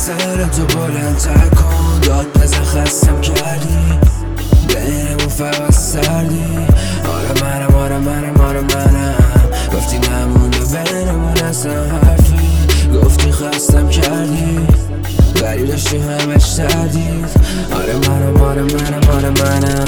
صداتو بلندتر کن، داد بزن خستم کردی، بینمون فقط سردی. آره منم گفتی نمونده بینمون اصلا حرفی، گفتی خستم کردی ولی داشتی همش تردید. آره منم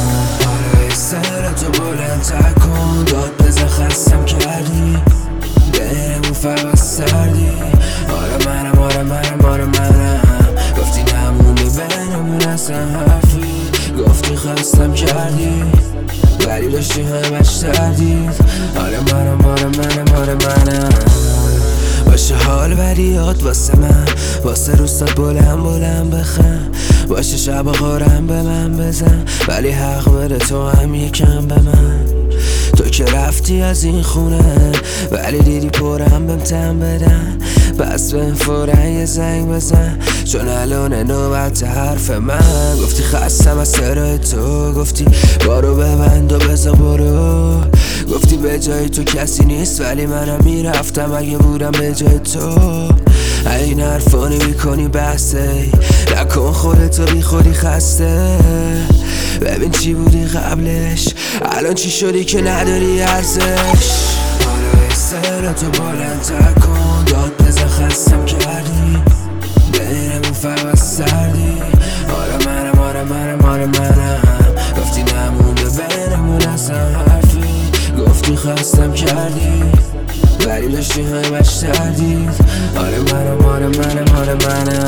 صداتو بلندتر کن، داد بزن خستم کردی، بینمون فقط سردی. آره منم گفتی نمونده بینمون اصلا حرفی، گفتی خستم کردی ولی داشتی همش تردید. آره منم باشه حال وریات واسه من، واسه روستات بلند بخند، باشه شب غارم به من بزن، ولی حق بده تو هم یکم به من. تو که رفتی از این خونه ولی دیدی پرم بهم تن بدن، بس به فورا یه زنگ بزن چون الان نوبت حرف من. گفتی خستم از سرای تو، گفتی بارو ببند و بزا برو، گفتی به جای تو کسی نیست ولی منم میرفتم اگه بودم به جای تو. این حرفا نمی‌کنی بحثه، نکن خودتو بی خودی خسته. ببین چی بودی قبلش، الان چی شدی که نداری ارزش. حالا صداتو بلندتر کن، داد بزن خستم کردی، بینمون فقط سردی. آره منم گفتی نمونده بینمون اصلا حرفی، گفتی خستم کردی ولی داشتی همش تردید. آره منم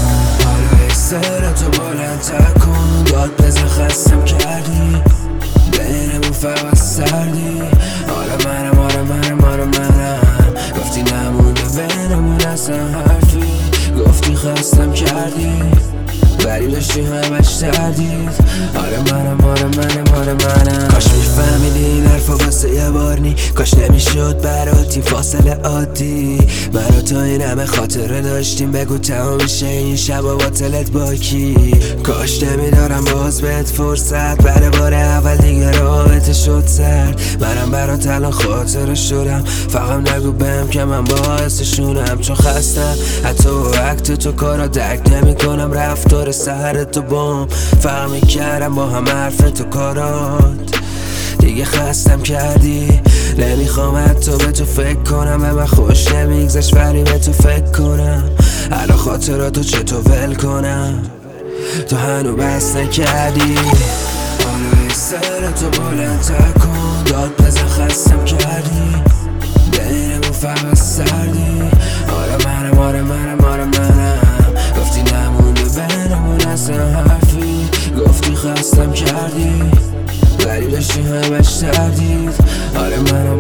صداتو بلندتر کن، داد بزن خستم کردی، بینمون فقط سردی. آره منم گفتی نمونده بینمون اصلا حرفی، گفتی خستم کردی ولی داشتی همش تردید. آره منم کاش میفهمیدی این حرفا واسه یه بار نی، کاش نمیشد براتی فاصله عادی. مرا تا این همه خاطره داشتیم، بگو تمام میشه این شب و باطلت با کی. کاش نمیدارم باز بهت فرصت، برای بار اول دیگه رابطه شد سرد. منم برات الان خاطره شدم، فقط نگو بهم که من باعثشونم، چون خستم حتی وقت تو کارا درک نمی کنم. رفتار سهر تو بام فهم میکردم با هم حرف تو کارات، دیگه خستم کردی. نمیخوام حتی به تو فکر کنم، به من خوش نمیگذشت ولی به تو فکر کنم. الان خاطراتو چطور ول کنم، تو هنو بس نکردی. حالا صداتو بلندتر کن، داد بزن خستم کردی، بینمون فقط سردی. آره منم گفتی نمونده بینمون اصلا حرفی، گفتی خستم کردی ولی داشتی همش تردید. آره منم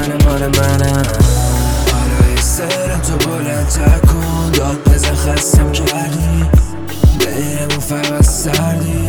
حالا صداتو بلندتر کن، داد بزن خستم کردی، بینمون فقط سردی.